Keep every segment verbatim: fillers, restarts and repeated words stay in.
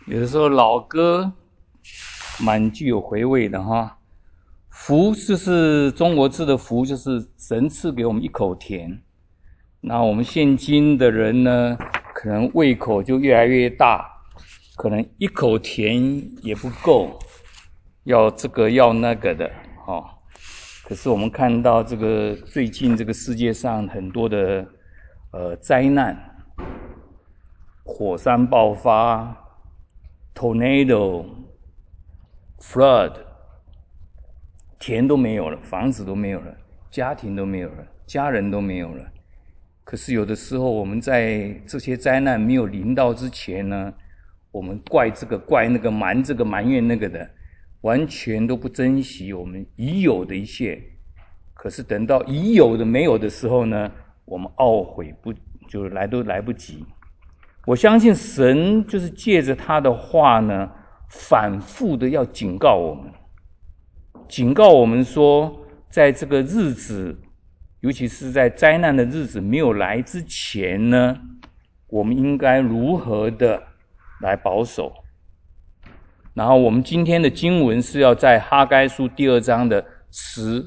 有的时候老歌蛮具有回味的哈。福就是中国字的福，就是神赐给我们一口甜。那我们现今的人呢，可能胃口就越来越大，可能一口甜也不够，要这个要那个的哦。可是我们看到这个最近这个世界上很多的呃灾难，火山爆发 tornado flood， 田都没有了，房子都没有了，家庭都没有了，家人都没有了。可是有的时候我们在这些灾难没有临到之前呢，我们怪这个怪那个，瞒这个埋怨那个的，完全都不珍惜我们已有的一切。可是等到已有的没有的时候呢，我们懊悔不就来都来不及。我相信神就是借着他的话呢，反复的要警告我们，警告我们说，在这个日子，尤其是在灾难的日子没有来之前呢，我们应该如何的来保守。然后我们今天的经文是要在哈该书第二章的十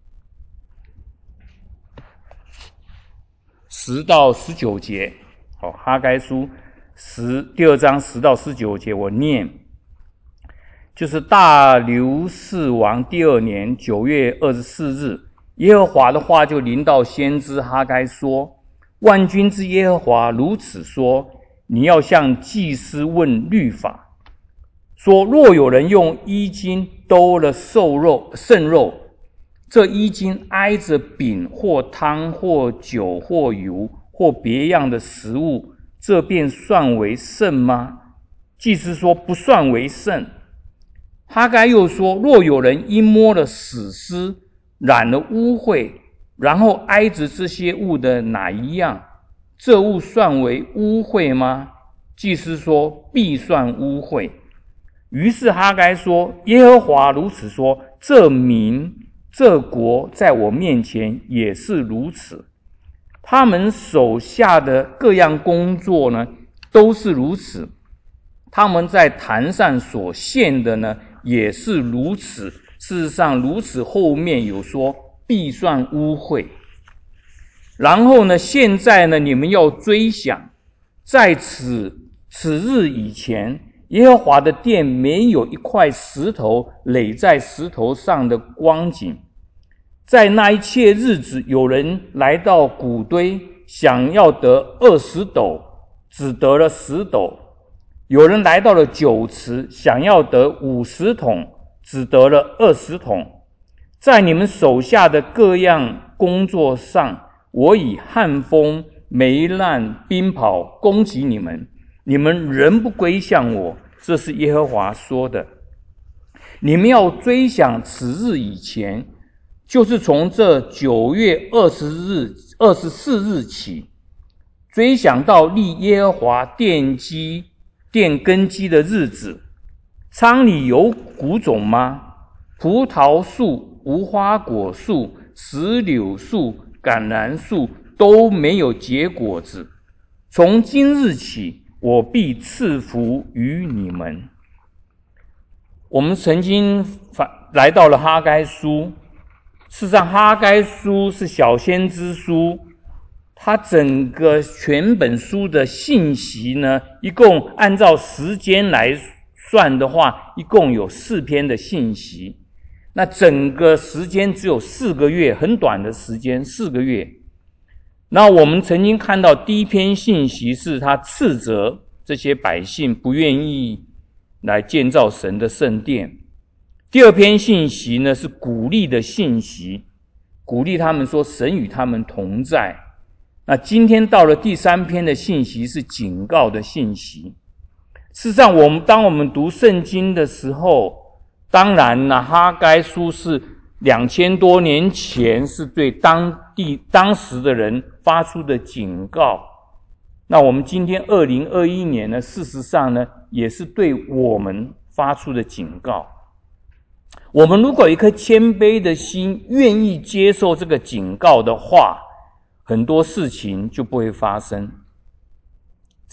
十到十九节。好，哈该书十第二章十到十九节，我念，就是大流士王第二年九月二十四日，耶和华的话就临到先知哈该说：万军之耶和华如此说，你要向祭司问律法，说若有人用衣襟兜了瘦肉剩肉，这衣襟挨着饼或汤或酒或油或别样的食物，这便算为圣吗？祭司说不算为圣。哈该又说，若有人因摸了死尸染了污秽，然后挨着这些物的哪一样，这物算为污秽吗？祭司说必算污秽。于是哈该说，耶和华如此说，这民这国在我面前也是如此，他们手下的各样工作呢，都是如此，他们在坛上所献的呢，也是如此。事实上，如此后面有说必算污秽。然后呢，现在呢，你们要追想，在此此日以前，耶和华的殿没有一块石头垒在石头上的光景。在那一切日子，有人来到谷堆，想要得二十斗，只得了十斗；有人来到了酒池，想要得五十桶，只得了二十桶。在你们手下的各样工作上，我以旱风、霉烂、冰雹攻击你们，你们仍不归向我，这是耶和华说的。你们要追想此日以前，就是从这九月二十日、二十四日起，追想到立耶和华奠基、奠根基的日子。仓里有谷种吗？葡萄树、无花果树、石榴树、橄榄树都没有结果子。从今日起，我必赐福于你们。我们曾经来到了哈该书，事实上哈该书是小先知书，它整个全本书的信息呢，一共按照时间来算的话，一共有四篇的信息。那整个时间只有四个月，很短的时间，四个月。那我们曾经看到第一篇信息是他斥责这些百姓不愿意来建造神的圣殿。第二篇信息呢是鼓励的信息，鼓励他们说神与他们同在。那今天到了第三篇的信息是警告的信息。事实上，我们当我们读圣经的时候，当然呢，哈该书是两千多年前是对当地当时的人发出的警告。那我们今天二零二一年呢，事实上呢，也是对我们发出的警告。我们如果有一颗谦卑的心，愿意接受这个警告的话，很多事情就不会发生。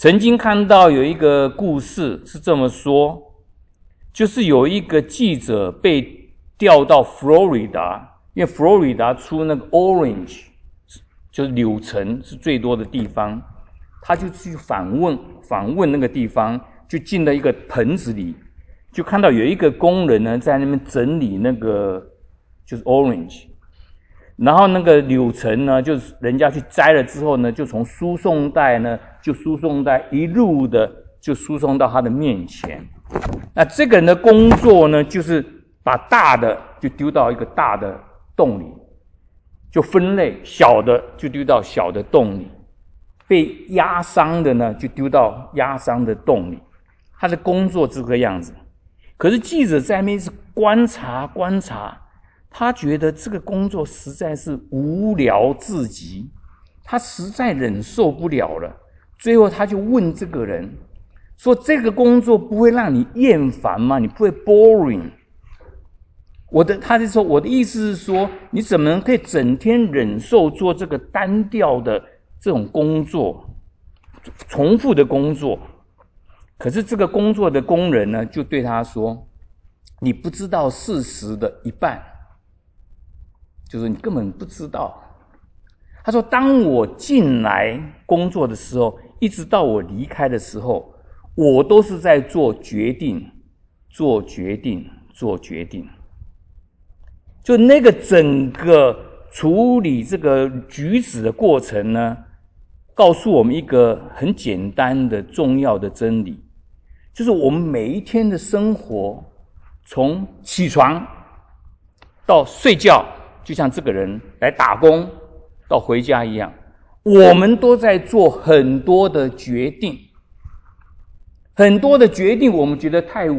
曾经看到有一个故事是这么说，就是有一个记者被调到佛罗里达，因为佛罗里达出那个 orange 就是柳橙是最多的地方，他就去访问访问那个地方，就进了一个盆子里，就看到有一个工人呢在那边整理那个就是 orange， 然后那个柳橙呢，就是人家去摘了之后呢，就从输送带呢，就输送带一路的就输送到他的面前。那这个人的工作呢，就是把大的就丢到一个大的洞里，就分类，小的就丢到小的洞里，被压伤的呢就丢到压伤的洞里。他的工作这个样子。可是记者在那边是观察观察，他觉得这个工作实在是无聊至极，他实在忍受不了了。最后他就问这个人说，这个工作不会让你厌烦吗？你不会 boring？ 我的他就说，我的意思是说，你怎么可以整天忍受做这个单调的这种工作，重复的工作？可是这个工作的工人呢，就对他说，你不知道事实的一半，就是你根本不知道。他说，当我进来工作的时候，一直到我离开的时候，我都是在做决定，做决定，做决定。就那个整个处理这个举止的过程呢，告诉我们一个很简单的重要的真理，就是我们每一天的生活，从起床到睡觉，就像这个人来打工到回家一样，我们都在做很多的决定，很多的决定我们觉得太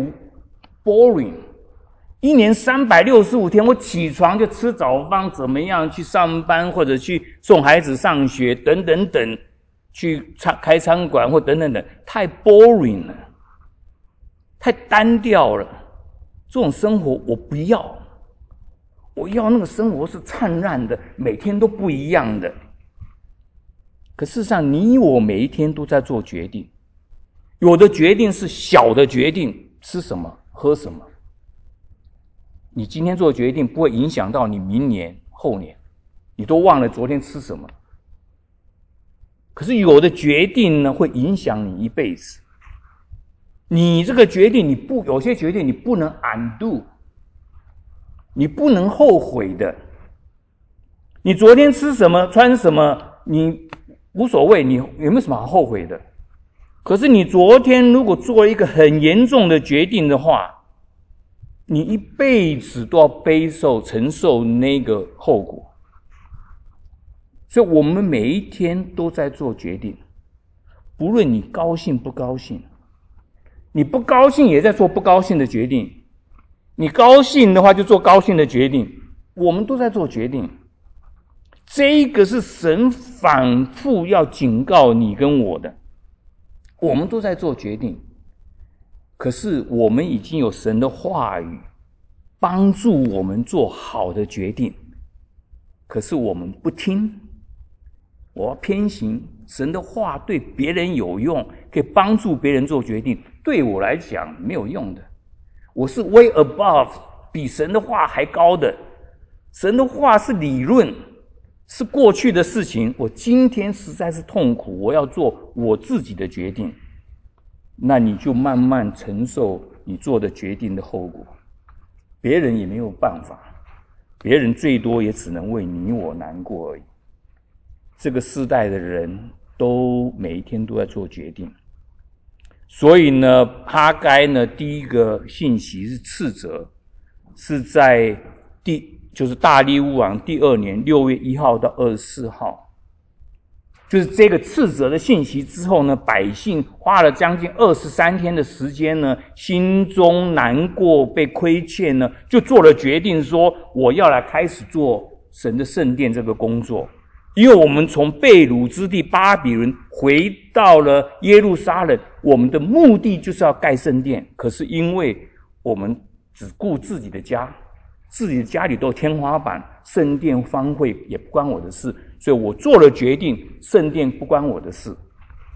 boring。一年三百六十五天，我起床就吃早饭，怎么样去上班，或者去送孩子上学，等等等，去开餐馆或等等等，太 boring 了，太单调了。这种生活我不要，我要那个生活是灿烂的，每天都不一样的。可事实上，你我每一天都在做决定，有的决定是小的决定，吃什么，喝什么。你今天做的决定不会影响到你明年、后年，你都忘了昨天吃什么。可是有的决定呢，会影响你一辈子。你这个决定，你不有些决定你不能 undo， 你不能后悔的。你昨天吃什么、穿什么，你无所谓，你有没有什么好后悔的？可是你昨天如果做了一个很严重的决定的话，你一辈子都要背受承受那个后果。所以我们每一天都在做决定，不论你高兴不高兴，你不高兴也在做不高兴的决定，你高兴的话就做高兴的决定，我们都在做决定。这个是神反复要警告你跟我的，我们都在做决定。可是我们已经有神的话语帮助我们做好的决定，可是我们不听。我要偏行，神的话对别人有用，可以帮助别人做决定，对我来讲没有用的。我是 way above， 比神的话还高的。神的话是理论，是过去的事情，我今天实在是痛苦，我要做我自己的决定。那你就慢慢承受你做的决定的后果，别人也没有办法，别人最多也只能为你我难过而已。这个世代的人都每一天都在做决定，所以呢，哈该呢第一个信息是斥责，是在第就是大利乌王第二年六月一号到二十四号。就是这个斥责的信息之后呢，百姓花了将近二十三天的时间呢，心中难过，被亏欠呢，就做了决定说，我要来开始做神的圣殿这个工作。因为我们从被掳之地巴比伦回到了耶路撒冷，我们的目的就是要盖圣殿，可是因为我们只顾自己的家，自己的家里都有天花板，圣殿荒废也不关我的事，所以我做了决定，圣殿不关我的事。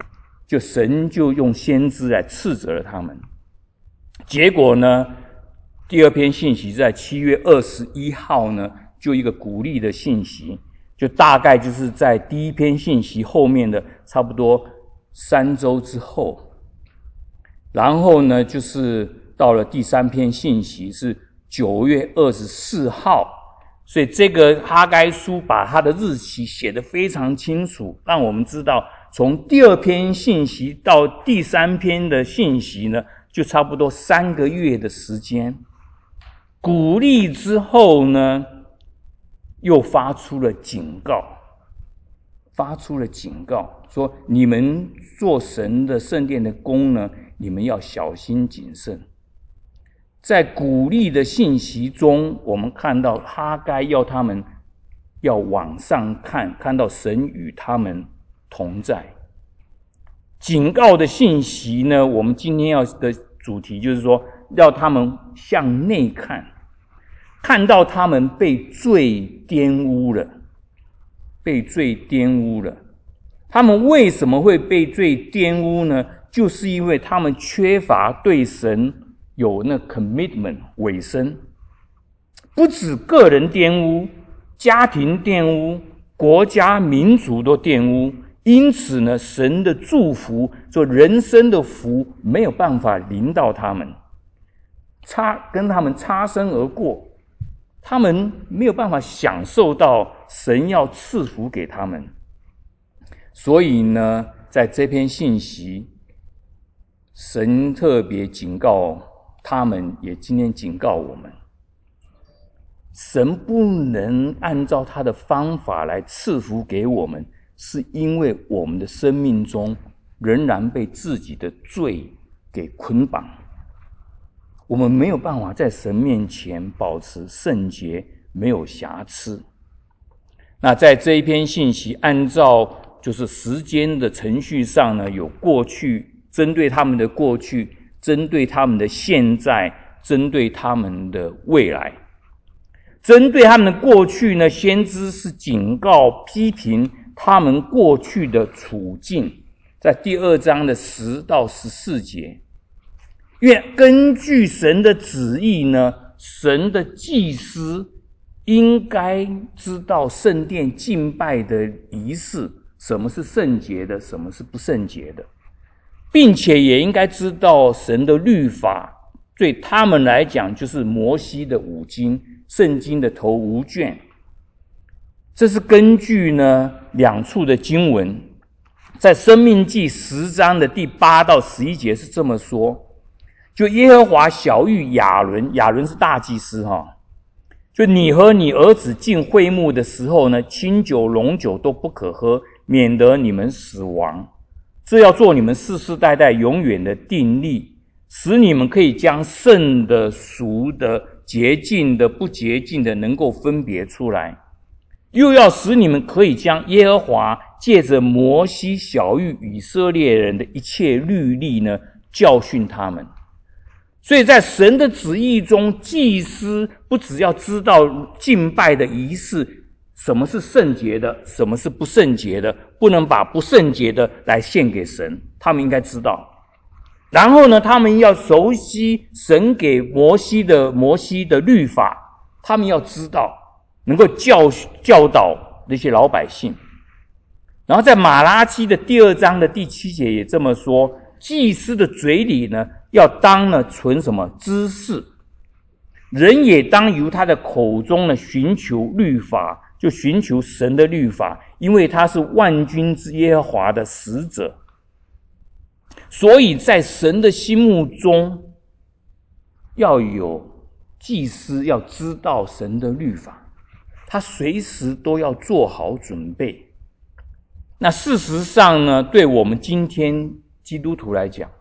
就神就用先知来斥责了他们。结果呢，第二篇信息在七月二十一号呢，就一个鼓励的信息，就大概就是在第一篇信息后面的差不多三周之后，然后呢，就是到了第三篇信息是九月二十四号，所以这个哈该书把它的日期写得非常清楚，让我们知道从第二篇信息到第三篇的信息呢，就差不多三个月的时间。鼓励之后呢，又发出了警告，发出了警告，说你们做神的圣殿的工呢，你们要小心谨慎。在鼓励的信息中，我们看到哈该要他们要往上看，看到神与他们同在。警告的信息呢，我们今天要的主题就是说，要他们向内看，看到他们被罪玷污了，被罪玷污了。他们为什么会被罪玷污呢？就是因为他们缺乏对神有那 commitment 委身，不止个人玷污，家庭玷污，国家民族都玷污。因此呢，神的祝福，做人生的福没有办法临到他们，擦跟他们擦身而过，他们没有办法享受到神要赐福给他们。所以呢，在这篇信息，神特别警告他们，也今天警告我们，神不能按照他的方法来赐福给我们，是因为我们的生命中仍然被自己的罪给捆绑，我们没有办法在神面前保持圣洁，没有瑕疵。那在这一篇信息，按照就是时间的程序上呢，有过去，针对他们的过去，针对他们的现在，针对他们的未来。针对他们的过去呢，先知是警告批评他们过去的处境，在第二章的十到十四节。因为根据神的旨意呢，神的祭司应该知道圣殿敬拜的仪式，什么是圣洁的，什么是不圣洁的，并且也应该知道神的律法，对他们来讲就是摩西的五经，圣经的头五卷。这是根据呢两处的经文，在申命记十章的第八到十一节是这么说，就耶和华晓谕亚伦，亚伦是大祭司哈，就你和你儿子进会幕的时候呢，清酒浓酒都不可喝，免得你们死亡。这要做你们世世代代永远的定例，使你们可以将圣的、俗的、洁净的、不洁净的能够分别出来，又要使你们可以将耶和华借着摩西晓谕以色列人的一切律例呢，教训他们。所以在神的旨意中，祭司不只要知道敬拜的仪式，什么是圣洁的，什么是不圣洁的，不能把不圣洁的来献给神，他们应该知道。然后呢，他们要熟悉神给摩西的摩西的律法，他们要知道，能够教教导那些老百姓。然后在马拉基的第二章的第七节也这么说，祭司的嘴里呢，要当呢存什么知识，人也当由他的口中呢寻求律法，就寻求神的律法，因为他是万军之耶和华的使者。所以在神的心目中，要有祭司要知道神的律法，他随时都要做好准备。那事实上呢，对我们今天基督徒来讲，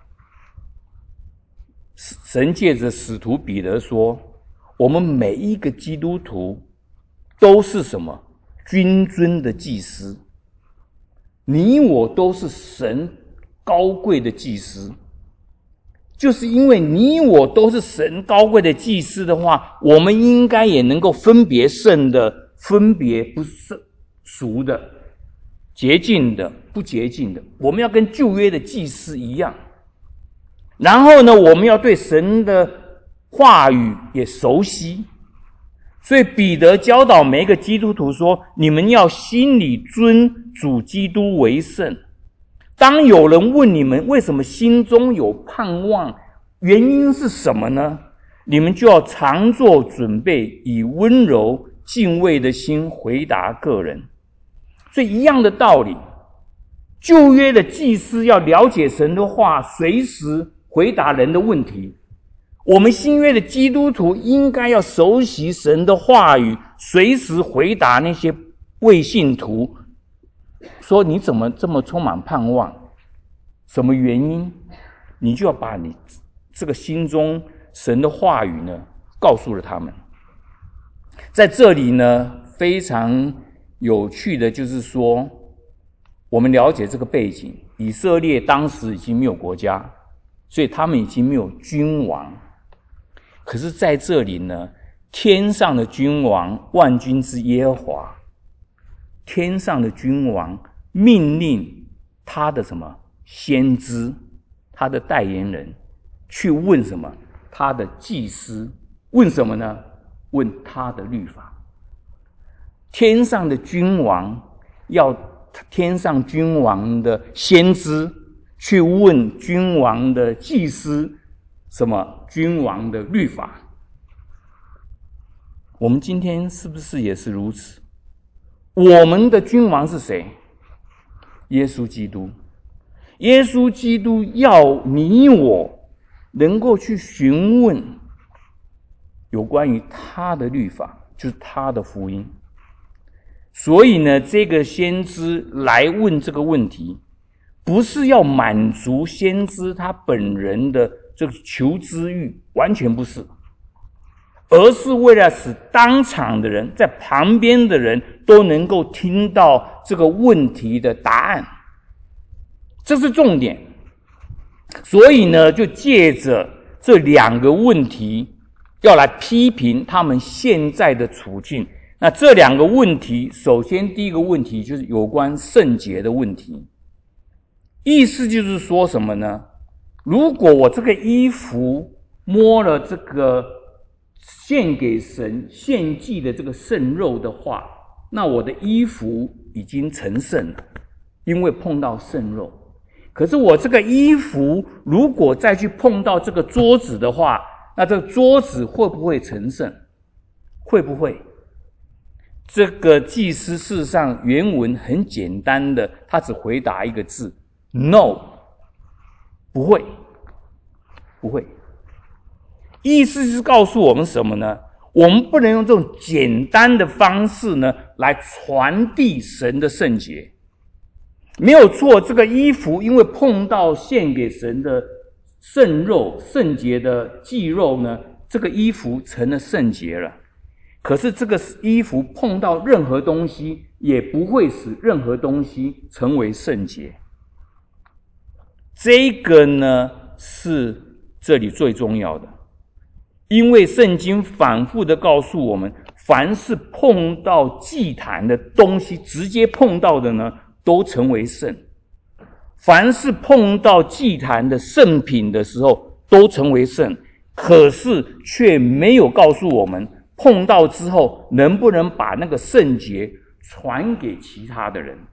神借着使徒彼得说，我们每一个基督徒都是什么？君尊的祭司。你我都是神高贵的祭司。就是因为你我都是神高贵的祭司的话，我们应该也能够分别圣的，分别不圣俗的。 洁净的、不洁净的，我们要跟旧约的祭司一样。然后呢，我们要对神的话语也熟悉。所以彼得教导每一个基督徒说，你们要心里尊主基督为圣。当有人问你们为什么心中有盼望，原因是什么呢？你们就要常做准备，以温柔敬畏的心回答个人。所以一样的道理，旧约的祭司要了解神的话，随时回答人的问题。我们新约的基督徒应该要熟悉神的话语，随时回答那些未信徒说，你怎么这么充满盼望？什么原因？你就要把你这个心中神的话语呢告诉了他们。在这里呢，非常有趣的就是说，我们了解这个背景，以色列当时已经没有国家，所以他们已经没有君王。可是在这里呢，天上的君王，万军之耶和华，天上的君王命令他的什么先知，他的代言人去问什么？他的祭司问什么呢？问他的律法。天上的君王要天上君王的先知去问君王的祭司什么？君王的律法。我们今天是不是也是如此？我们的君王是谁？耶稣基督。耶稣基督要你我能够去询问有关于他的律法，就是他的福音。所以呢，这个先知来问这个问题，不是要满足先知他本人的这个求知欲，完全不是，而是为了使当场的人，在旁边的人都能够听到这个问题的答案，这是重点。所以呢，就借着这两个问题要来批评他们现在的处境。那这两个问题，首先第一个问题就是有关圣洁的问题。意思就是说什么呢？如果我这个衣服摸了这个献给神献祭的这个圣肉的话，那我的衣服已经成圣了，因为碰到圣肉。可是我这个衣服如果再去碰到这个桌子的话，那这个桌子会不会成圣？会不会？这个祭司事实上原文很简单的，他只回答一个字 No， 不会，不会。意思是告诉我们什么呢？我们不能用这种简单的方式呢来传递神的圣洁。没有错，这个衣服因为碰到献给神的圣肉、圣洁的祭肉呢，这个衣服成了圣洁了。可是这个衣服碰到任何东西，也不会使任何东西成为圣洁。这个呢，是这里最重要的。因为圣经反复的告诉我们，凡是碰到祭坛的东西，直接碰到的呢，都成为圣。凡是碰到祭坛的圣品的时候，都成为圣。可是却没有告诉我们，碰到之后能不能把那个圣洁传给其他的人。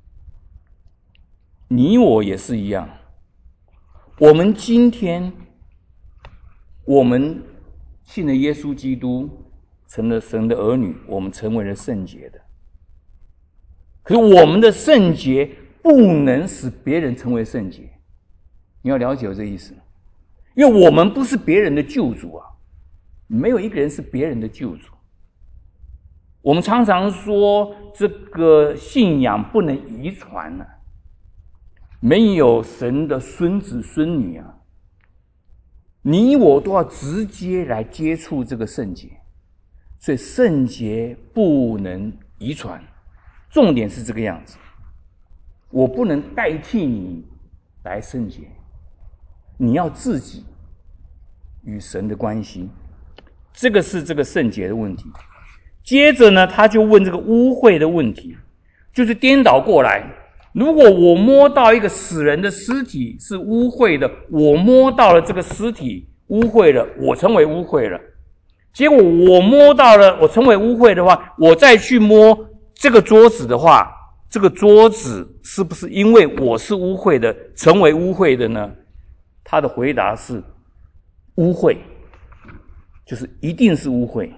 你我也是一样。我们今天我们信了耶稣基督，成了神的儿女，我们成为了圣洁的。可是我们的圣洁不能使别人成为圣洁。你要了解我这意思，因为我们不是别人的救主啊，没有一个人是别人的救主。我们常常说这个信仰不能遗传啊，没有神的孙子孙女啊，你我都要直接来接触这个圣洁，所以圣洁不能遗传。重点是这个样子，我不能代替你来圣洁，你要自己与神的关系，这个是这个圣洁的问题。接着呢，他就问这个污秽的问题， 就是颠倒过来。如果我摸到一个死人的尸体是污秽的，我摸到了这个尸体污秽了，我成为污秽了。结果我摸到了，我成为污秽的话，我再去摸这个桌子的话，这个桌子是不是因为我是污秽的，成为污秽的呢？他的回答是污秽，就是一定是污秽。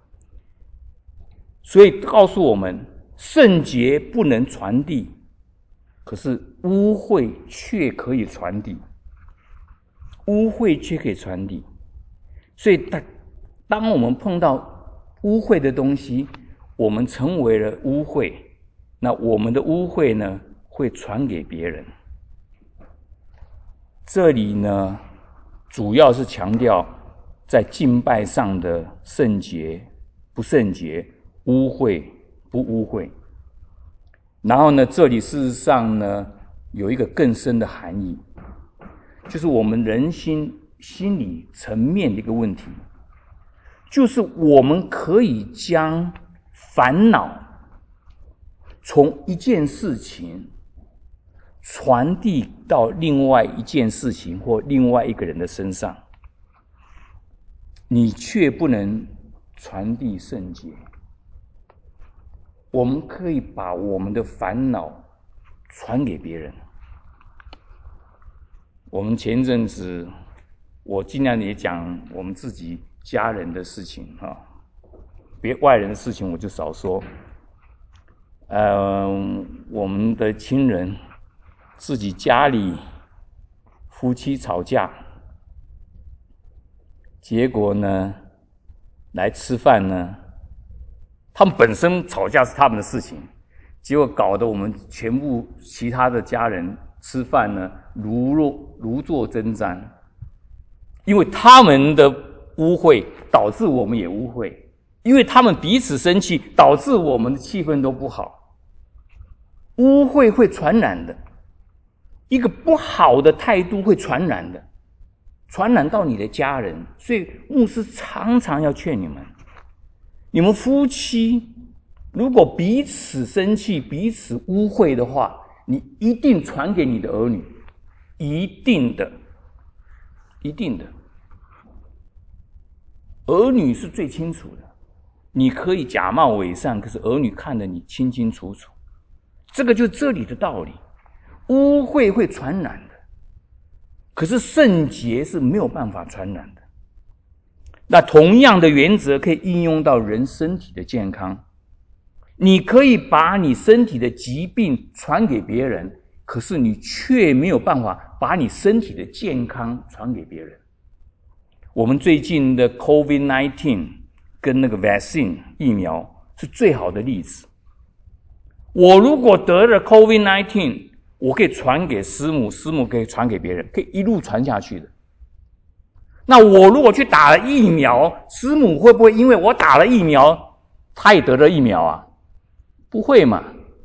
所以告诉我们，圣洁不能传递，可是污秽却可以传递，污秽却可以传递。所以当当我们碰到污秽的东西，我们成为了污秽，那我们的污秽呢，会传给别人。这里呢，主要是强调在敬拜上的圣洁、不圣洁、污秽、不污秽。然后呢，这里事实上呢，有一个更深的含义，就是我们人心心理层面的一个问题，就是我们可以将烦恼从一件事情传递到另外一件事情或另外一个人的身上，你却不能传递圣洁。我们可以把我们的烦恼传给别人。我们前一阵子，我尽量也讲我们自己家人的事情哈，别外人的事情我就少说。呃，我们的亲人自己家里夫妻吵架，结果呢来吃饭呢，他们本身吵架是他们的事情，结果搞得我们全部其他的家人吃饭呢如若如坐针毡，因为他们的污秽导致我们也污秽，因为他们彼此生气导致我们的气氛都不好。污秽会传染的，一个不好的态度会传染的，传染到你的家人。所以牧师常常要劝你们，你们夫妻如果彼此生气彼此污秽的话，你一定传给你的儿女，一定的一定的。儿女是最清楚的，你可以假冒伪善，可是儿女看得你清清楚楚。这个就是这里的道理，污秽会传染的，可是圣洁是没有办法传染的。那同样的原则可以应用到人身体的健康，你可以把你身体的疾病传给别人，可是你却没有办法把你身体的健康传给别人。我们最近的 COVID 十九 跟那个 vaccine 疫苗是最好的例子。我如果得了 COVID 十九，我可以传给师母，师母可以传给别人，可以一路传下去的。那我如果去打了疫苗，师母会不会因为我打了疫苗，她也得了疫苗啊？不会嘛。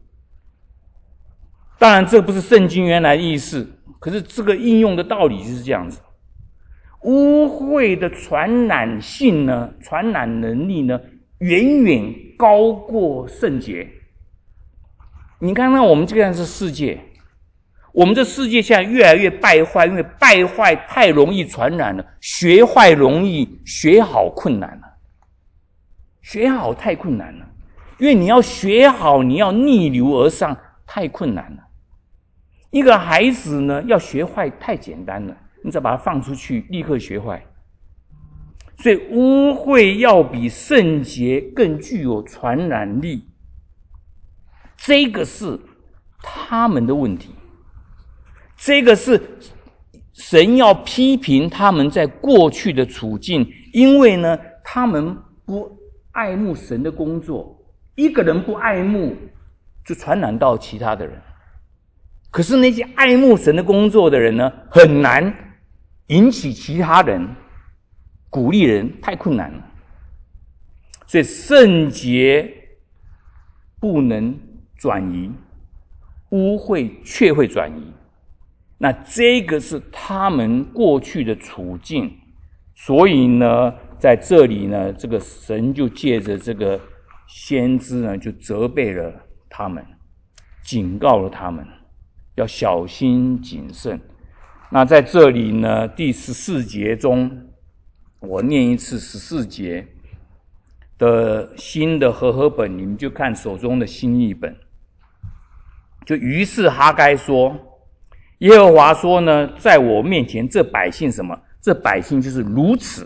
当然这不是圣经原来的意思，可是这个应用的道理就是这样子。污秽的传染性呢，传染能力呢，远远高过圣洁。你看看我们这样的世界，我们这世界现在越来越败坏，因为败坏太容易传染了，学坏容易，学好困难了。学好太困难了，因为你要学好，你要逆流而上，太困难了。一个孩子呢，要学坏太简单了，你只要把他放出去，立刻学坏。所以污秽要比圣洁更具有传染力。这个是他们的问题，这个是神要批评他们在过去的处境，因为呢，他们不爱慕神的工作，一个人不爱慕，就传染到其他的人。可是那些爱慕神的工作的人呢，很难引起其他人，鼓励人，太困难了。所以圣洁不能转移，污秽却会转移。那这个是他们过去的处境，所以呢，在这里呢，这个神就借着这个先知呢，就责备了他们。 警告了他们要小心谨慎。那在这里呢，第十四节中，我念一次十四节的新的和合本，你们就看手中的新译本。就于是哈该说，耶和华说呢，在我面前这百姓什么？这百姓就是如此。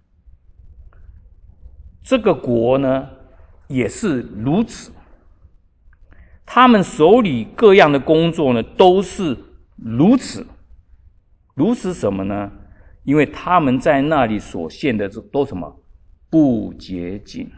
这个国呢，也是如此。他们手里各样的工作呢，都是如此。如此什么呢？因为他们在那里所献的都什么？不洁净。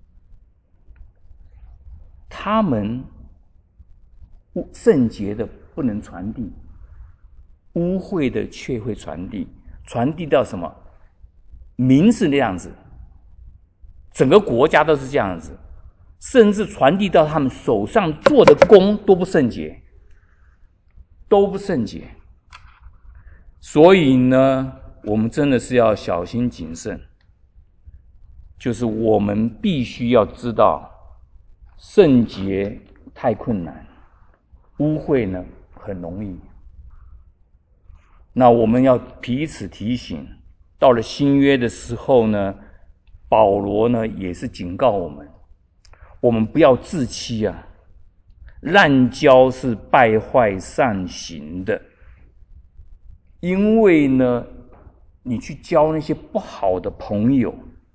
他们圣洁的不能传递，污秽的却会传递，传递到什么？民是那样子，整个国家都是这样子，甚至传递到他们手上做的工都不圣洁，都不圣洁。所以呢，我们真的是要小心谨慎，就是我们必须要知道，圣洁太困难，污秽呢很容易。那我们要彼此提醒，到了新约的时候呢，保罗呢也是警告我们，我们不要自欺啊，滥交是败坏善行的。因为呢，你去交那些不好的朋友，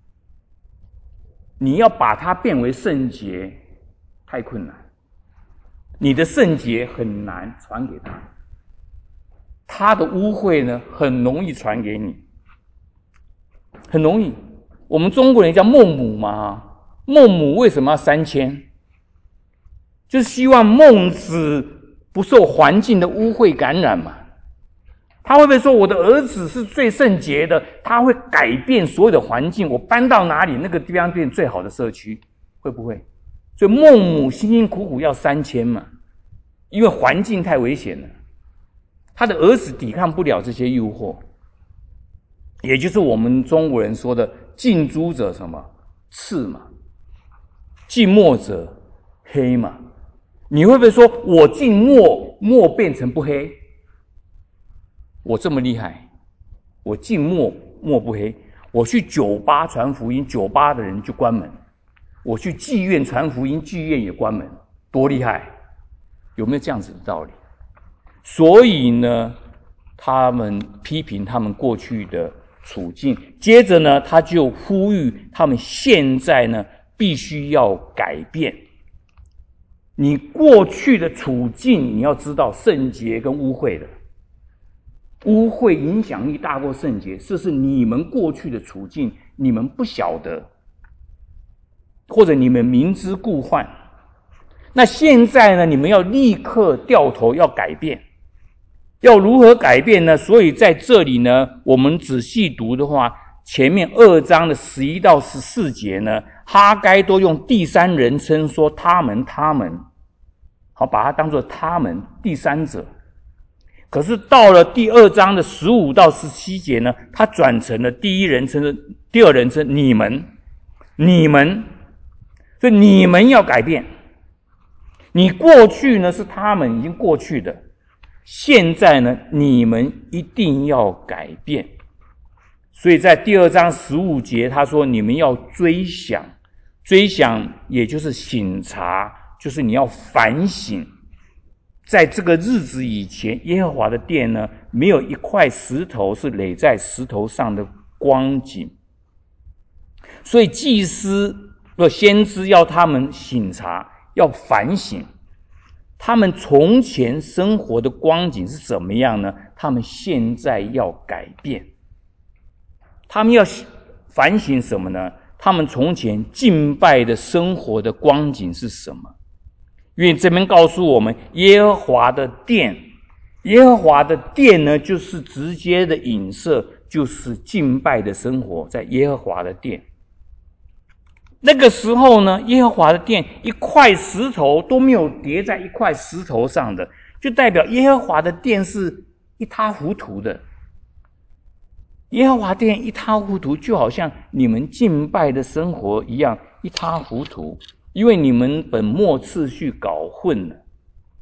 你要把它变为圣洁，太困难。你的圣洁很难传给他，他的污秽呢，很容易传给你，很容易。我们中国人叫孟母嘛，孟母为什么要三迁？就是希望孟子不受环境的污秽感染嘛。他会不会说我的儿子是最圣洁的，他会改变所有的环境，我搬到哪里那个地方变最好的社区，会不会？所以孟母辛辛苦苦要三迁嘛，因为环境太危险了，他的儿子抵抗不了这些诱惑，也就是我们中国人说的近朱者什么赤嘛，近墨者黑嘛。你会不会说我近墨，墨变成不黑？我这么厉害，我近墨墨不黑，我去酒吧传福音，酒吧的人就关门；我去妓院传福音，妓院也关门，多厉害！有没有这样子的道理？所以呢，他们批评他们过去的处境，接着呢，他就呼吁他们现在呢，必须要改变。你过去的处境，你要知道圣洁跟污秽的。污秽影响力大过圣洁，这是你们过去的处境，你们不晓得，或者你们明知故犯。那现在呢，你们要立刻掉头，要改变。要如何改变呢？所以在这里呢，我们仔细读的话，前面二章的十一到十四节呢，哈该都用第三人称说他们他们，好，把它当作他们第三者。可是到了第二章的十五到十七节呢，它转成了第一人称的第二人称你们，你们，所以你们要改变。你过去呢是他们已经过去的，现在呢你们一定要改变。所以在第二章十五节他说你们要追想，追想也就是省察，就是你要反省。在这个日子以前，耶和华的殿呢，没有一块石头是垒在石头上的光景。所以祭司和先知要他们省察，要反省，他们从前生活的光景是怎么样呢？他们现在要改变。他们要反省什么呢？他们从前敬拜的生活的光景是什么？因为这边告诉我们，耶和华的殿，耶和华的殿呢，就是直接的影射，就是敬拜的生活，在耶和华的殿。那个时候呢，耶和华的殿一块石头都没有叠在一块石头上的，就代表耶和华的殿是一塌糊涂的。耶和华殿一塌糊涂，就好像你们敬拜的生活一样一塌糊涂。因为你们本末次序搞混了，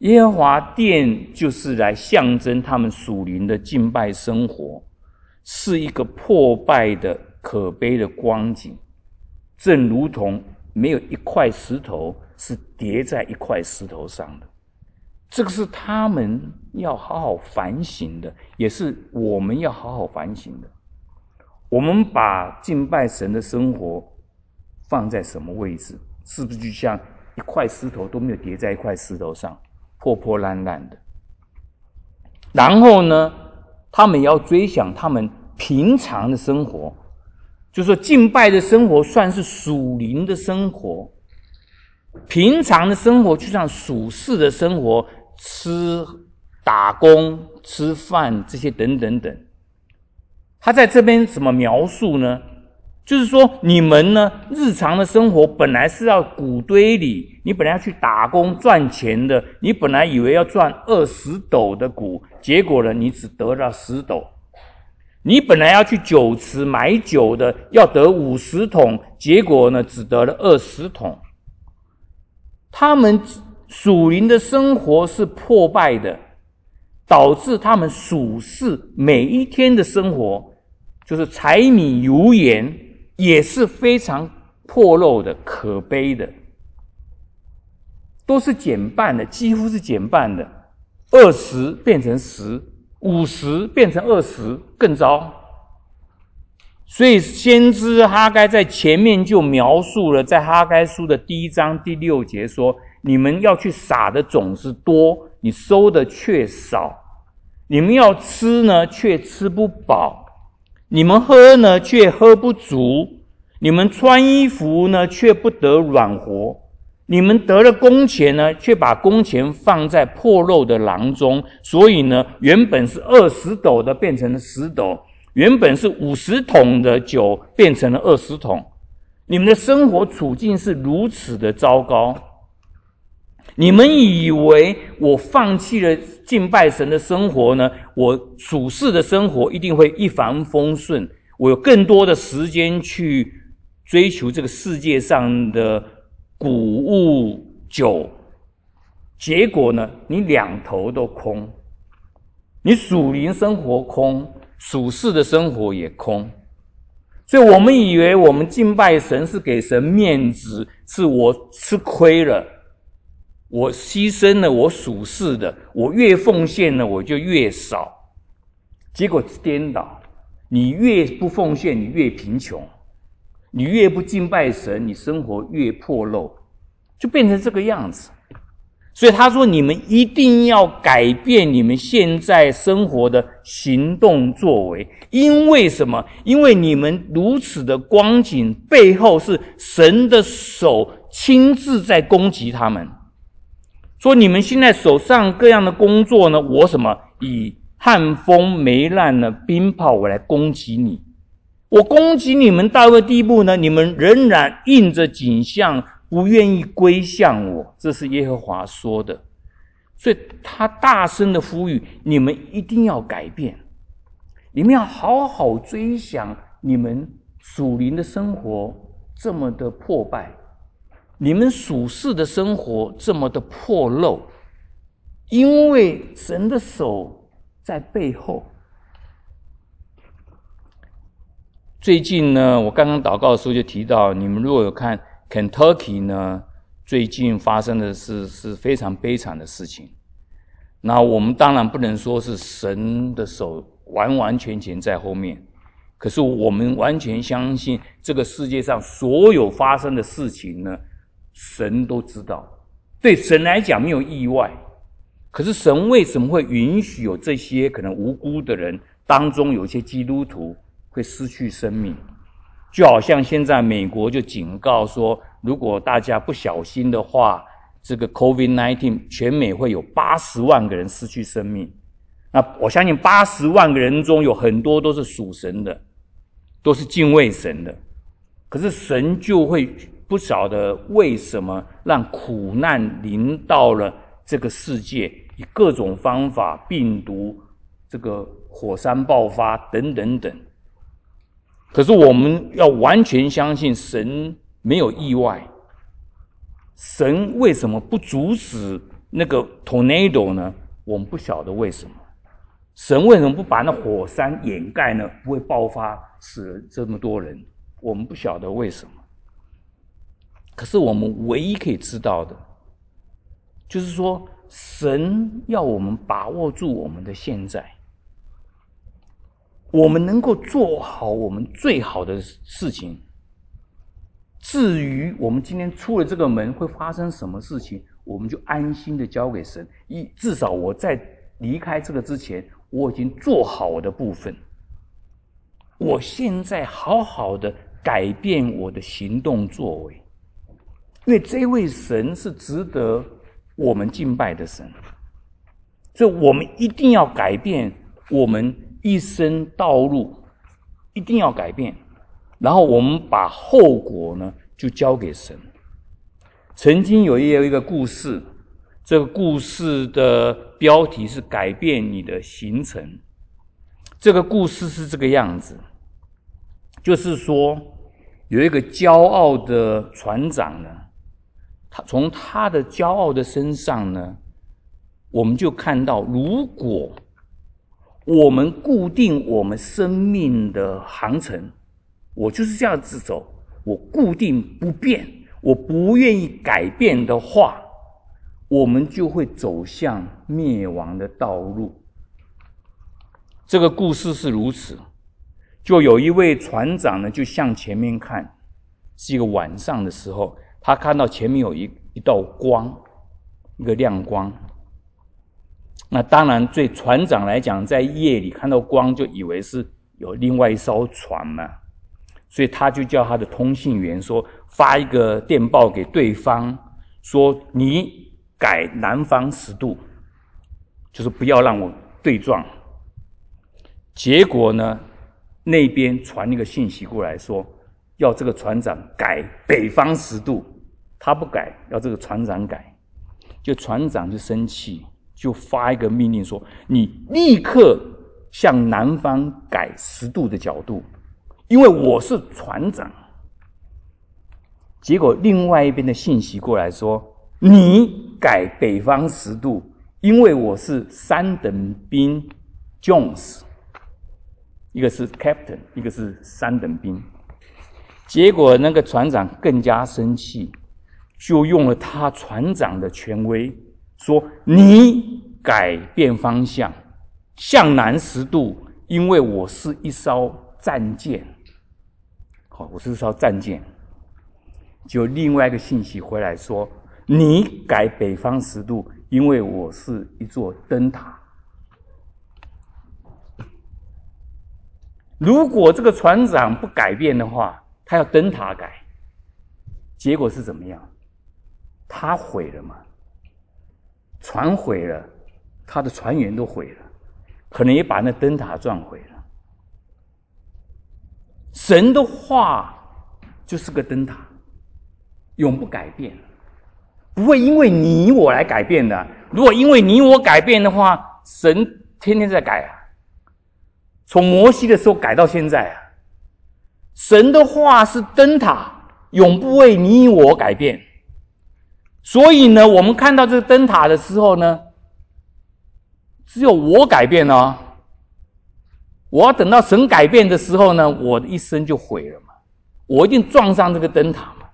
耶和华殿就是来象征他们属灵的敬拜生活，是一个破败的可悲的光景，正如同没有一块石头是叠在一块石头上的。这个是他们要好好反省的，也是我们要好好反省的。我们把敬拜神的生活放在什么位置？是不是就像一块石头都没有叠在一块石头上，破破烂烂的？然后呢，他们也要追想他们平常的生活，就是说敬拜的生活算是属灵的生活，平常的生活就像属世的生活，吃、打工、吃饭这些等等等。他在这边怎么描述呢？就是说你们呢日常的生活本来是要谷堆里，你本来要去打工赚钱的，你本来以为要赚二十斗的谷，结果呢你只得到十斗。你本来要去酒池买酒的，要得五十桶，结果呢只得了二十桶。他们属灵的生活是破败的，导致他们属世每一天的生活就是柴米油盐也是非常破漏的、可悲的，都是减半的，几乎是减半的，二十变成十，五十变成二十，更糟。所以先知哈该在前面就描述了，在哈该书的第一章第六节说，你们要去撒的种子多，你收的却少，你们要吃呢却吃不饱，你们喝呢却喝不足，你们穿衣服呢却不得软和，你们得了工钱呢却把工钱放在破漏的囊中，所以呢原本是二十斗的变成了十斗，原本是五十桶的酒变成了二十桶。你们的生活处境是如此的糟糕，你们以为我放弃了敬拜神的生活呢，我属世的生活一定会一帆风顺，我有更多的时间去追求这个世界上的谷物酒，结果呢你两头都空，你属灵生活空，属世的生活也空。所以我们以为我们敬拜神是给神面子，是我吃亏了，我牺牲了我属世的，我越奉献了我就越少。结果颠倒，你越不奉献你越贫穷，你越不敬拜神你生活越破漏，就变成这个样子。所以他说你们一定要改变你们现在生活的行动作为，因为什么？因为你们如此的光景背后是神的手亲自在攻击他们。说你们现在手上各样的工作呢，我什么以旱风霉烂的冰雹我来攻击你，我攻击你们到一个地步呢，你们仍然应着景象不愿意归向我，这是耶和华说的。所以他大声的呼吁你们一定要改变，你们要好好追想你们属灵的生活这么的破败，你们属世的生活这么的破漏，因为神的手在背后。最近呢，我刚刚祷告的时候就提到，你们如果有看 Kentucky 呢，最近发生的是是非常悲惨的事情。那我们当然不能说是神的手完完全全在后面，可是我们完全相信这个世界上所有发生的事情呢，神都知道。对神来讲没有意外，可是神为什么会允许有这些可能无辜的人当中有一些基督徒会失去生命？就好像现在美国就警告说，如果大家不小心的话，这个 COVID 十九 全美会有八十万个人失去生命。那我相信八十万个人中有很多都是属神的，都是敬畏神的，可是神就会不晓得为什么让苦难临到了这个世界，以各种方法，病毒、这个火山爆发等等等。可是我们要完全相信神没有意外，神为什么不阻止那个 tornado 呢，我们不晓得为什么。神为什么不把那火山掩盖呢？不会爆发死了这么多人，我们不晓得为什么。可是我们唯一可以知道的，就是说神要我们把握住我们的现在，我们能够做好我们最好的事情。至于我们今天出了这个门会发生什么事情，我们就安心的交给神。一至少我在离开这个之前，我已经做好我的部分。我现在好好的改变我的行动作为，因为这位神是值得我们敬拜的神，所以我们一定要改变我们一生道路，一定要改变。然后我们把后果呢就交给神。曾经有也有一个故事，这个故事的标题是改变你的行程。这个故事是这个样子，就是说有一个骄傲的船长呢，他从他的骄傲的身上呢，我们就看到，如果我们固定我们生命的航程，我就是这样子走，我固定不变，我不愿意改变的话，我们就会走向灭亡的道路。这个故事是如此，就有一位船长呢，就向前面看，是一个晚上的时候，他看到前面有一一道光，一个亮光。那当然对船长来讲，在夜里看到光就以为是有另外一艘船嘛，所以他就叫他的通信员说，发一个电报给对方，说你改南方十度，就是不要让我对撞。结果呢，那边传一个信息过来说，要这个船长改北方十度，他不改，要这个船长改。就船长就生气，就发一个命令说，你立刻向南方改十度的角度，因为我是船长。结果另外一边的信息过来说，你改北方十度，因为我是三等兵 Jones， 一个是 Captain， 一个是三等兵。结果那个船长更加生气，就用了他船长的权威，说你改变方向，向南十度，因为我是一艘战舰。好，我是一艘战舰。就另外一个信息回来说，你改北方十度，因为我是一座灯塔。如果这个船长不改变的话，他要灯塔改，结果是怎么样？他毁了嘛，船毁了，他的船员都毁了，可能也把那灯塔撞毁了。神的话就是个灯塔，永不改变，不会因为你我来改变的。如果因为你我改变的话，神天天在改啊，从摩西的时候改到现在啊。神的话是灯塔，永不为你我改变。所以呢，我们看到这个灯塔的时候呢，只有我改变哦。我要等到神改变的时候呢，我的一生就毁了嘛，我一定撞上这个灯塔嘛。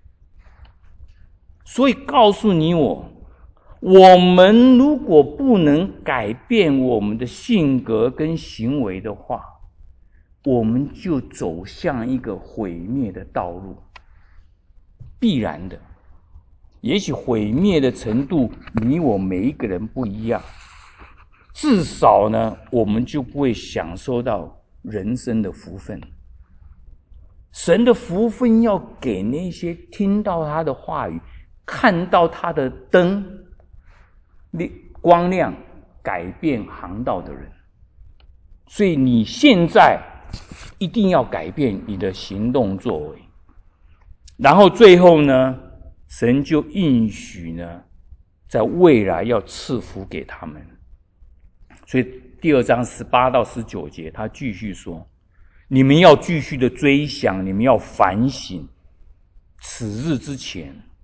所以告诉你我，我们如果不能改变我们的性格跟行为的话，我们就走向一个毁灭的道路，必然的。也许毁灭的程度你我每一个人不一样，至少呢，我们就不会享受到人生的福分。神的福分要给那些听到他的话语，看到他的灯光亮，改变航道的人。所以你现在一定要改变你的行动作为，然后最后呢，神就应许呢，在未来要赐福给他们。所以第二章十八到十九节，他继续说，你们要继续的追想，你们要反省，此日之前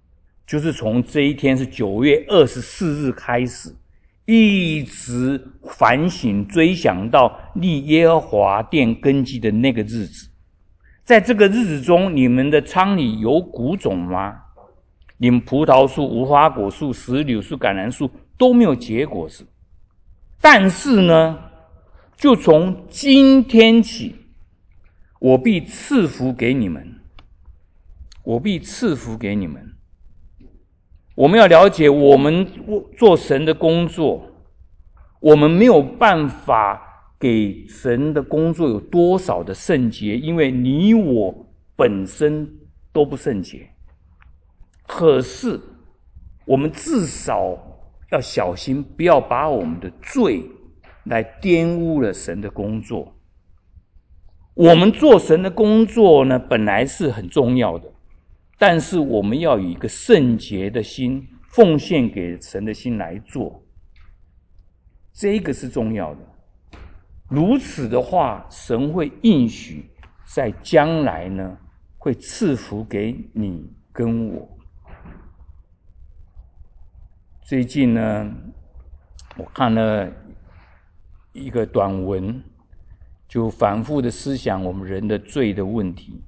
就是从这一天是九月二十四日开始，一直反省追想到立耶和华殿根基的那个日子。在这个日子中，你们的仓里有谷种吗？你们葡萄树、无花果树、石榴树、橄榄树都没有结果子。但是呢，就从今天起，我必赐福给你们，我必赐福给你们。我们要了解，我们做神的工作，我们没有办法给神的工作有多少的圣洁，因为你我本身都不圣洁。可是我们至少要小心，不要把我们的罪来玷污了神的工作。我们做神的工作呢，本来是很重要的，但是我们要以一个圣洁的心，奉献给神的心来做，这个是重要的。如此的话，神会应许在将来呢，会赐福给你跟我。最近呢，我看了一个短文，就反复的思想我们人的罪的问题。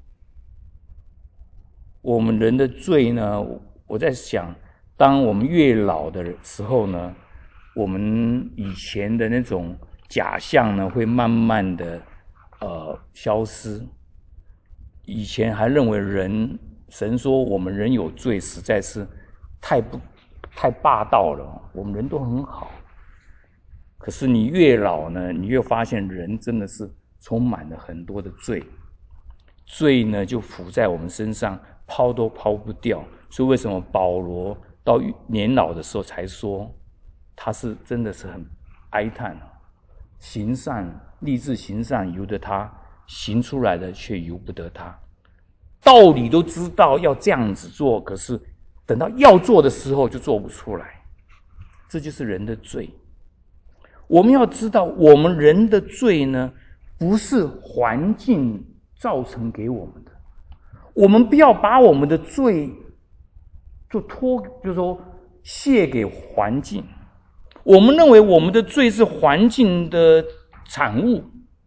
我们人的罪呢，我在想，当我们越老的时候呢，我们以前的那种假象呢，会慢慢的呃消失。以前还认为人，神说我们人有罪，实在是太不太霸道了。我们人都很好，可是你越老呢，你越发现人真的是充满了很多的罪，罪呢就浮在我们身上，抛都抛不掉。所以为什么保罗到年老的时候才说，他是真的是很哀叹，行善立志行善由得他，行出来的却由不得他。道理都知道要这样子做，可是等到要做的时候就做不出来。这就是人的罪。我们要知道，我们人的罪呢，不是环境造成给我们的。我们不要把我们的罪就拖，就是说卸给环境。我们认为我们的罪是环境的产物，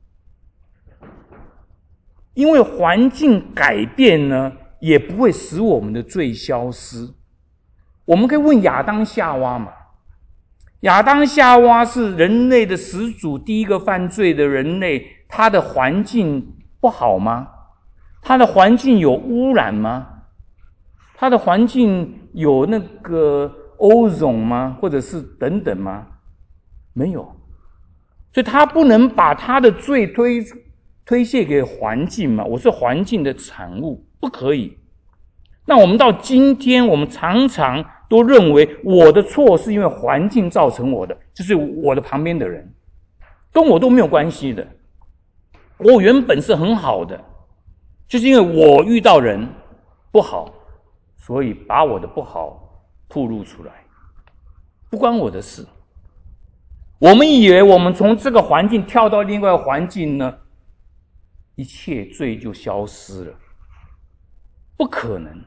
因为环境改变呢，也不会使我们的罪消失。我们可以问亚当夏娃嘛？亚当夏娃是人类的始祖，第一个犯罪的人类，他的环境不好吗？他的环境有污染吗？他的环境有那个ozone吗？或者是等等吗？没有。所以他不能把他的罪推推卸给环境嘛，我是环境的产物，不可以。那我们到今天，我们常常都认为我的错是因为环境造成我的，就是我的旁边的人跟我都没有关系的。我原本是很好的，就是因为我遇到人不好，所以把我的不好暴露出来，不关我的事。我们以为我们从这个环境跳到另外一个环境呢，一切罪就消失了，不可能。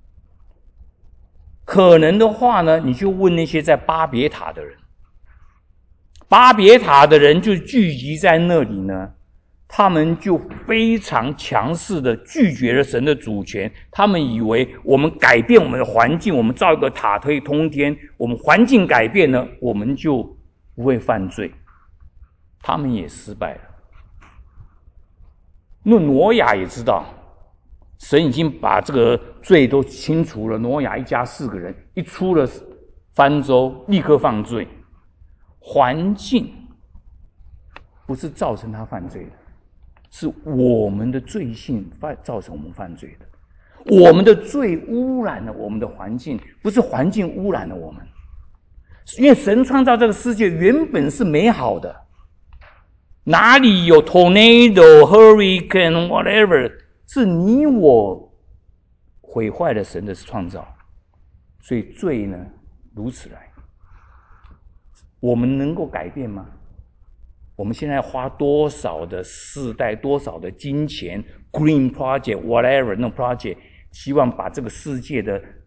可能的话呢，你就问那些在巴别塔的人，巴别塔的人就聚集在那里呢，他们就非常强势的拒绝了神的主权。他们以为我们改变我们的环境，我们造一个塔可以通天，我们环境改变了，我们就不会犯罪。他们也失败了。那挪亚也知道，神已经把这个罪都清除了。挪亚一家四个人一出了方舟，立刻犯罪。环境不是造成他犯罪的，是我们的罪性造成我们犯罪的。我们的罪污染了我们的环境，不是环境污染了我们。因为神创造这个世界原本是美好的，哪里有 tornado、hurricane、whatever， 是你我毁坏了神的创造。所以罪呢，如此来。我们能够改变吗？我们现在花多少的世代，多少的金钱 ，Green Project whatever 那种 project， 希望把这个世界的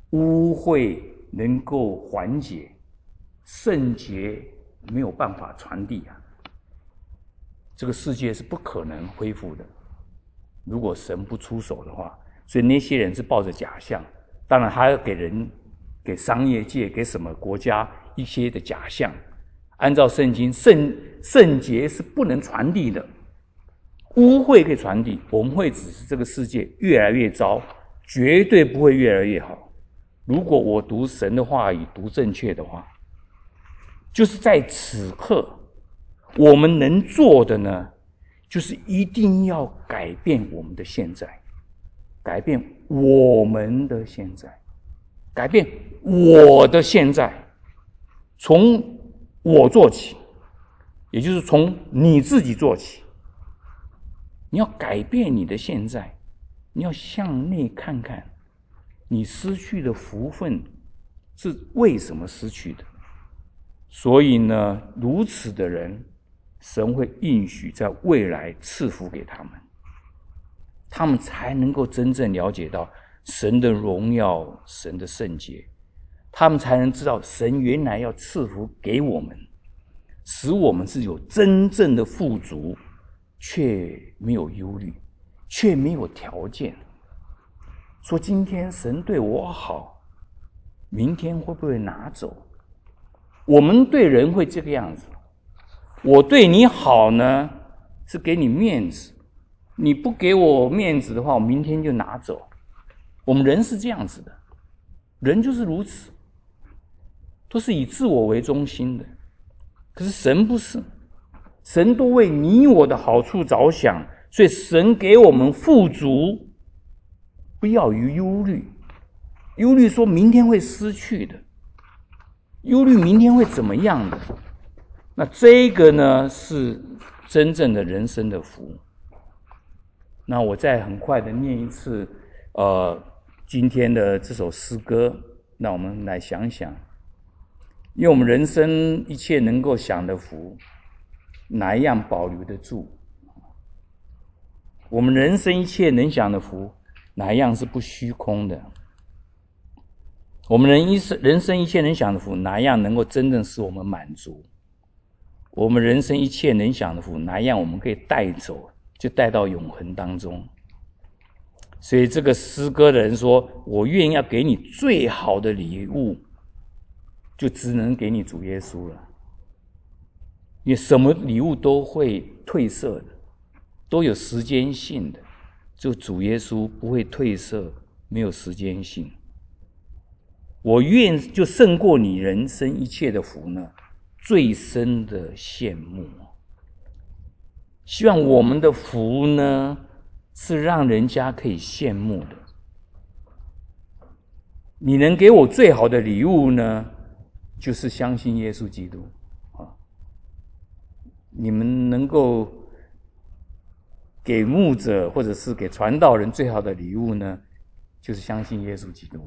污秽能够缓解，圣洁没有办法传递啊。这个世界是不可能恢复的，如果神不出手的话。所以那些人是抱着假象，当然他要给人、给商业界、给什么国家一些的假象。按照圣经，圣圣洁是不能传递的，污秽可以传递，我们会只是这个世界越来越糟，绝对不会越来越好。如果我读神的话语读正确的话，就是在此刻我们能做的呢，就是一定要改变我们的现在，改变我们的现在，改变我的现在，从我做起，也就是从你自己做起。你要改变你的现在，你要向内看看，你失去的福分是为什么失去的。所以呢，如此的人，神会应许在未来赐福给他们，他们才能够真正了解到神的荣耀，神的圣洁，他们才能知道神原来要赐福给我们，使我们是有真正的富足，却没有忧虑，却没有条件。说今天神对我好，明天会不会拿走？我们对人会这个样子，我对你好呢，是给你面子，你不给我面子的话，我明天就拿走。我们人是这样子的，人就是如此，都是以自我为中心的。可是神不是，神都为你我的好处着想，所以神给我们富足，不要于忧虑。忧虑说明天会失去的，忧虑明天会怎么样的，那这个呢是真正的人生的福。那我再很快的念一次呃今天的这首诗歌，让我们来想想，因为我们人生一切能够享的福，哪一样保留得住？我们人生一切能享的福，哪一样是不虚空的？我们人一生人生一切能享的福，哪一样能够真正使我们满足？我们人生一切能享的福，哪一样我们可以带走，就带到永恒当中？所以这个诗歌的人说，我愿意要给你最好的礼物，就只能给你主耶稣了。因为什么礼物都会褪色的，都有时间性的，就主耶稣不会褪色，没有时间性。我愿就胜过你人生一切的福呢，最深的羡慕。希望我们的福呢，是让人家可以羡慕的。你能给我最好的礼物呢，就是相信耶稣基督啊。你们能够给牧者或者是给传道人最好的礼物呢，就是相信耶稣基督。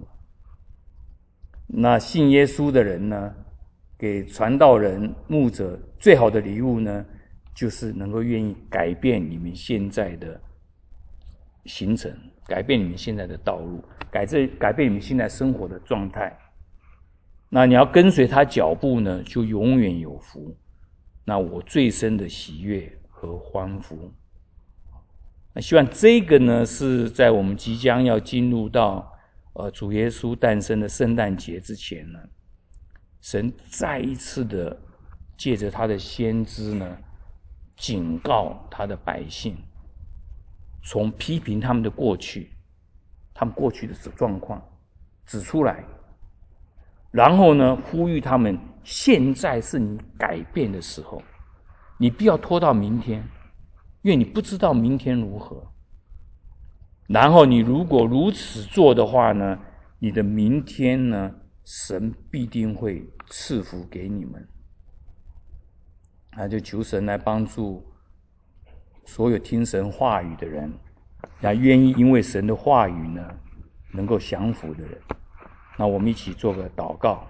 那信耶稣的人呢，给传道人、牧者最好的礼物呢，就是能够愿意改变你们现在的行程，改变你们现在的道路，改这改变你们现在生活的状态。那你要跟随他脚步呢，就永远有福。那我最深的喜悦和欢呼。那希望这个呢，是在我们即将要进入到呃主耶稣诞生的圣诞节之前呢，神再一次的借着他的先知呢，警告他的百姓，从批评他们的过去，他们过去的状况指出来，然后呢，呼吁他们现在是你改变的时候，你不要拖到明天，因为你不知道明天如何。然后你如果如此做的话呢，你的明天呢，神必定会赐福给你们。那就求神来帮助所有听神话语的人，那愿意因为神的话语呢，能够降服的人。那我们一起做个祷告。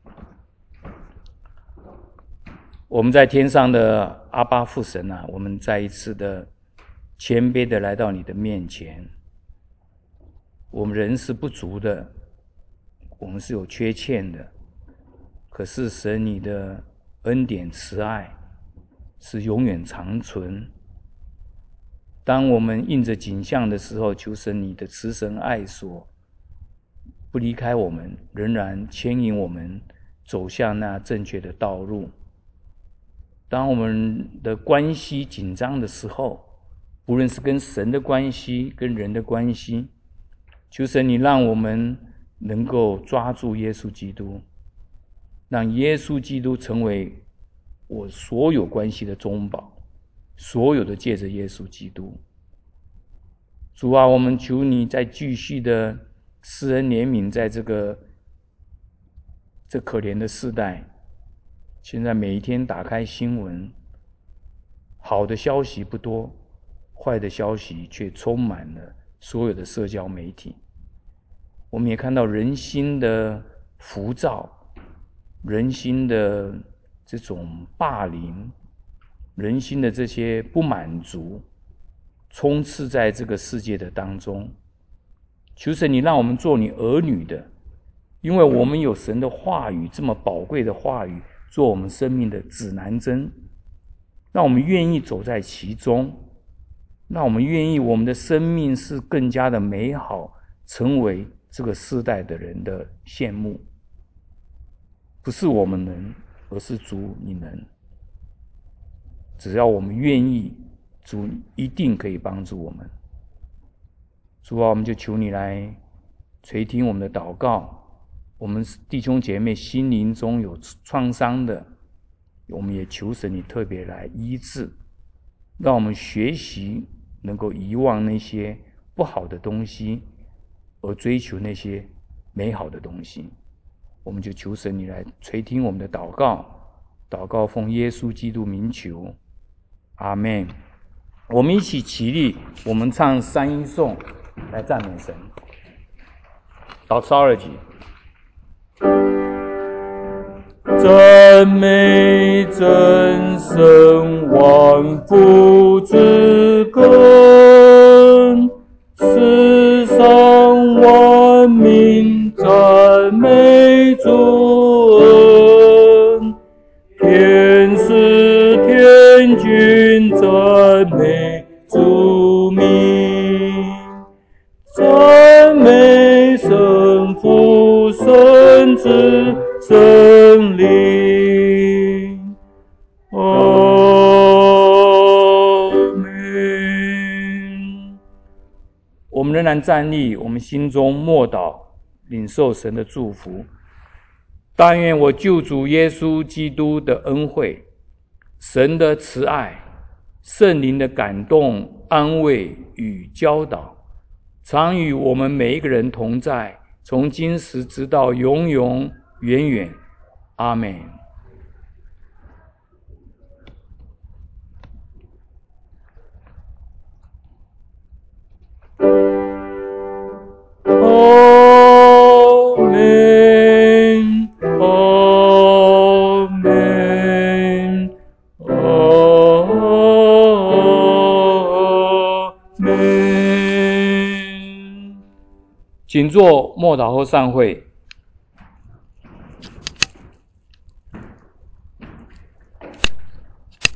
我们在天上的阿爸父神啊，我们再一次的谦卑的来到你的面前。我们人是不足的， 我们是有缺欠的，可是神你的恩典慈爱是永远长存。当我们应着景象的时候，求神你的慈神爱所不离开我们，仍然牵引我们走向那正确的道路。当我们的关系紧张的时候，无论是跟神的关系跟人的关系，求神你让我们能够抓住耶稣基督，让耶稣基督成为我所有关系的中保，所有的借着耶稣基督。主啊，我们求你再继续的施恩怜悯，在这个这可怜的世代。现在每一天打开新闻，好的消息不多，坏的消息却充满了所有的社交媒体。我们也看到人心的浮躁，人心的这种霸凌，人心的这些不满足，充斥在这个世界的当中。求神你让我们做你儿女的，因为我们有神的话语，这么宝贵的话语，做我们生命的指南针，让我们愿意走在其中，让我们愿意我们的生命是更加的美好，成为这个世代的人的羡慕。不是我们能，而是主你能。只要我们愿意，主一定可以帮助我们。主啊，我们就求你来垂听我们的祷告。我们弟兄姐妹心灵中有创伤的，我们也求神你特别来医治，让我们学习能够遗忘那些不好的东西，而追求那些美好的东西。我们就求神你来垂听我们的祷告，祷告奉耶稣基督名求，阿们。我们一起起立，我们唱三一颂来赞美神。Doxology， 赞美真神万福之根，世上万民赞美主恩，天使天君赞美主名，赞美圣父圣子圣灵，阿们。我们仍然站立，我们心中默祷，领受神的祝福。但愿我救主耶稣基督的恩惠，神的慈爱，圣灵的感动、安慰与教导，常与我们每一个人同在，从今时直到永永远远。阿们。请坐默祷后散会。